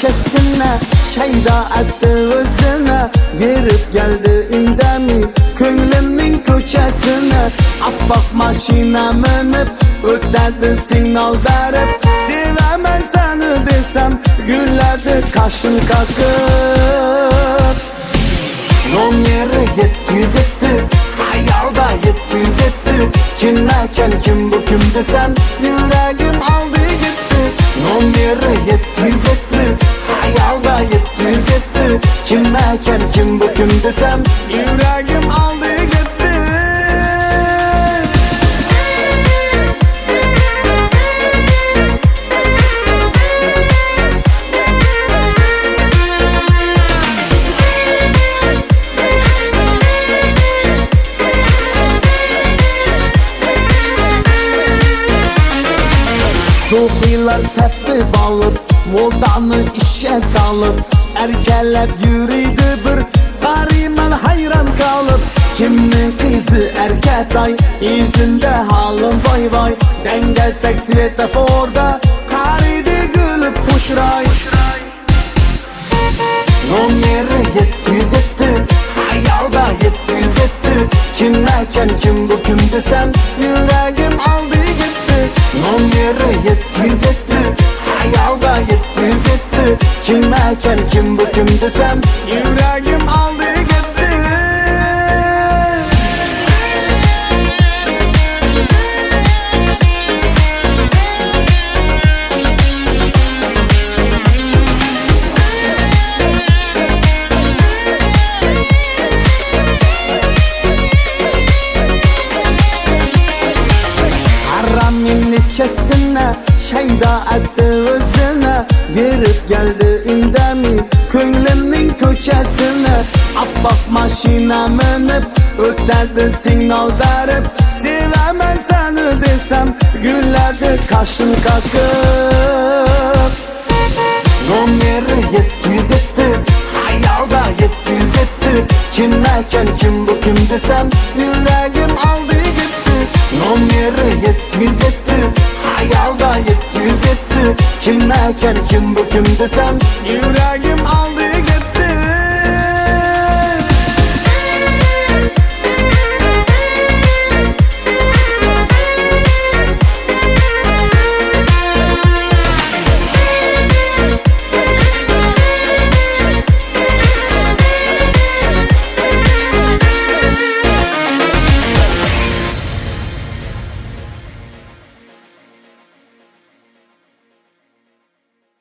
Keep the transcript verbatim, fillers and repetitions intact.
neçesine şeyda etti özüne, verip geldi indemi könglimning ko'chasine. Abbaq mashina minib o'tadi signal berib, sevaman seni desem güllerdi kaşın kakıp. Nomeri yetti yüz etti, hayalda yetti yüz etti. Kimlerken kim bu kim desem yüreğim aldı gitti. Nomeri yetti yüz etti, hayalda yetti yüz etti. Kimlerken kim bu kim desem yüreğim aldı gitti. Doğuylar sepip alıp, modanı işe salıp, erkelep yürüydü bir gariman hayran kalıp. Kimnin kızı erkek ay, izinde halım vay vay. Dengelsek svetoforda, karidi gülüp kuşray. Nomeri yetti yüz etti, hayalda yetti yüz etti. Kimlerken kim bu kim desem yüreğim aldı gitti. Nomeri yetti yüz etti, hayalda yetti yüz etti. Kimlerken kim bu kim desem yüreğim aldı gitti. Neçesine şeyda etti özüne, verip geldi indemi könglimning ko'chasine. Abbaq mashina minib o'tadi signal berib, sevaman seni desem güllerdi kaşın kakıp. Nomeri yetti yüz etti, hayalda yetti yüz etti. Kimlerken kim bu kim desem yüreğim aldı gitti. Nomeri yetti yüz etti, hayalda yetti yüz etti. Kimlerken kim bu kim desem yüreğim aldı.